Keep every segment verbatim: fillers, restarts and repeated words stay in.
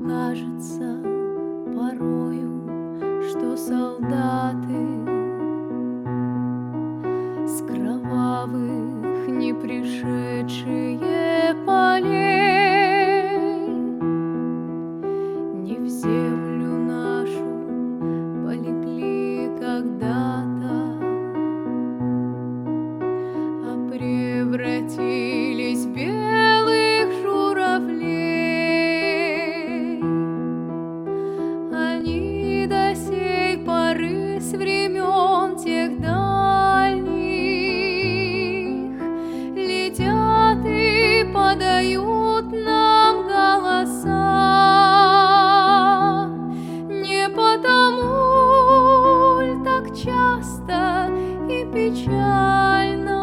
кажется порою, что солдаты с кровавых не пришедшие полей не в землю нашу полегли когда-то, а превратились в белых журавлей. Они до сей поры с времен тех дальних летят и подают нам голоса. Не потому ль так часто и печально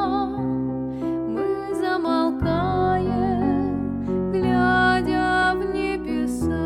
мы замолкаем, глядя в небеса?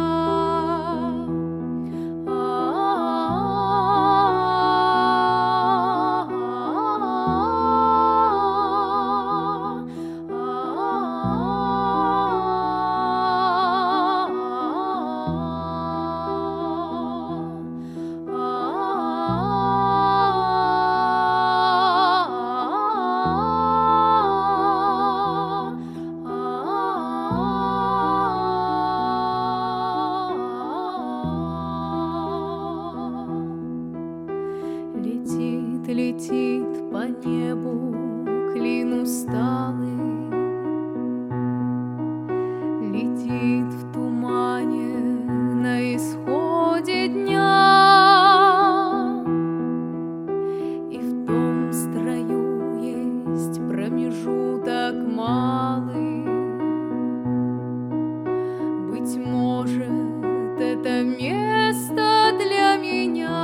Летит, летит по небу клин усталый, летит в тумане на исходе дня, и в том строю есть промежуток малый. Быть может, это место для меня.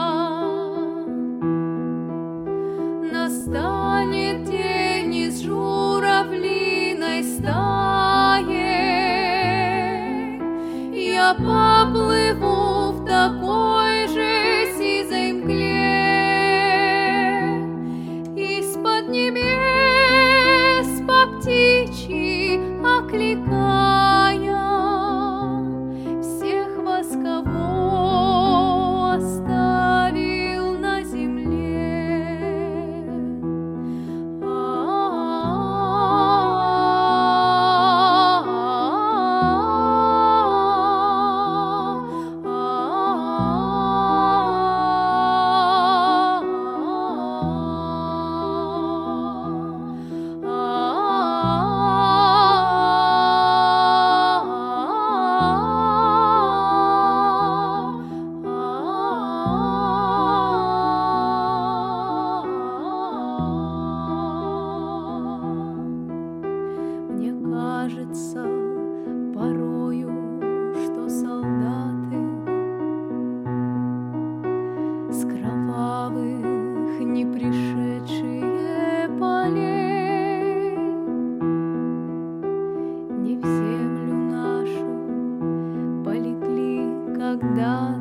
Настанет день из журавлиной стаи, я поплыву в такой же сизой мгле, из-под небес по птичьи окликая всех вас, кого оставил на земле. Мне кажется порою, что солдаты с кровавых не пришедшие полей не в землю нашу полегли когда-то.